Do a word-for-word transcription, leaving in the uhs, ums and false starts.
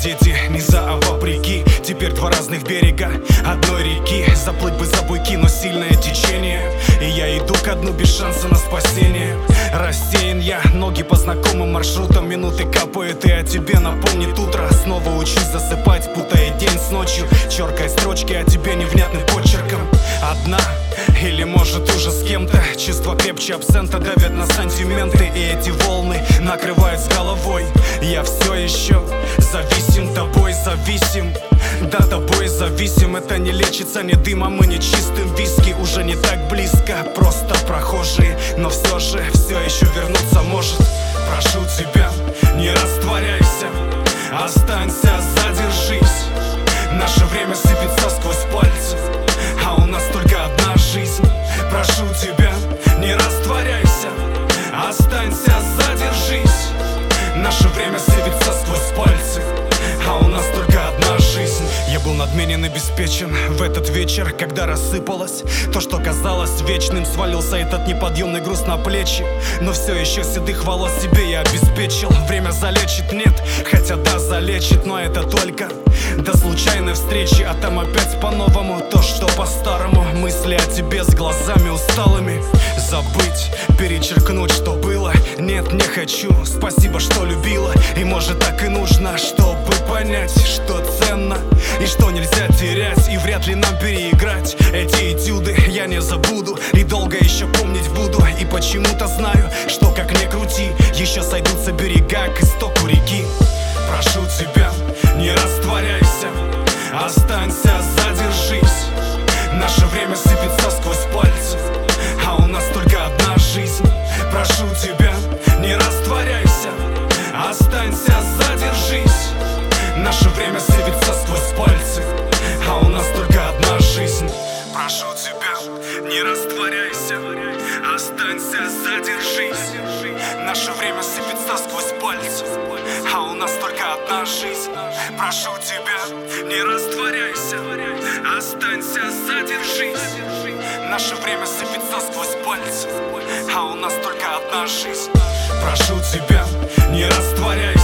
дети, не за, а вопреки. Теперь два разных берега одной реки. Заплыть бы за буйки, но сильное течение, и я иду ко дну без шанса на спасение. Рассеян я, ноги по знакомым маршрутам. Минуты капают, и о тебе напомнит утро. Снова учусь засыпать, путая день с ночью, черкая строчки о тебе невнятным почерком. Одна или может уже с кем-то. Чувства крепче абсента давят на сантименты, и эти волны накрывают с головой. Я все еще зависим, тобой зависим. Да, тобой зависим. Это не лечится ни дымом и ни чистым виски. Уже не так близко, просто прохожие, но все же все еще вернуться может. Прошу тебя, не растворяйся, останься, задержись. Наше время сыпется сквозь пальцы, а у нас только одна жизнь. Прошу тебя, не растворяйся, останься, задержись. Наше время сыпется сквозь пальцы, а у нас только одна жизнь. Я был надменен и обеспечен в этот вечер, когда рассыпалось то, что казалось вечным. Свалился этот неподъемный груз на плечи, но все еще седых волос себе я обеспечил. Время залечит, нет, хотя да, залечит, но это только до случайной встречи. А там опять по-новому то, что по-старому. Мысли о тебе с глазами усталыми. Забыть, перечеркнуть, что было. Нет, не хочу, спасибо, что любила. И может так и нужно, чтобы понять, что ценно и что нельзя терять. И вряд ли нам переиграть эти этюды. Я не забуду и долго еще помнить буду. И почему-то знаю, что как ни крути, еще сойдутся берега к истоку реки. Прошу тебя, не растворяйся, останься, задержись. Наше время сыпется сквозь пальцы, а у нас только одна жизнь. Прошу тебя, не растворяйся, останься, задержись. Наше время сыпется сквозь пальцы, а у нас только одна жизнь. Прошу тебя, не растворяйся, останься, задержись. Наше время сыпется сквозь пальцы, а у нас только одна жизнь. Прошу тебя, не растворяйся, останься, задержись. Наше время сыпется сквозь пальцы, а у нас только одна жизнь. Прошу тебя, не растворяйся,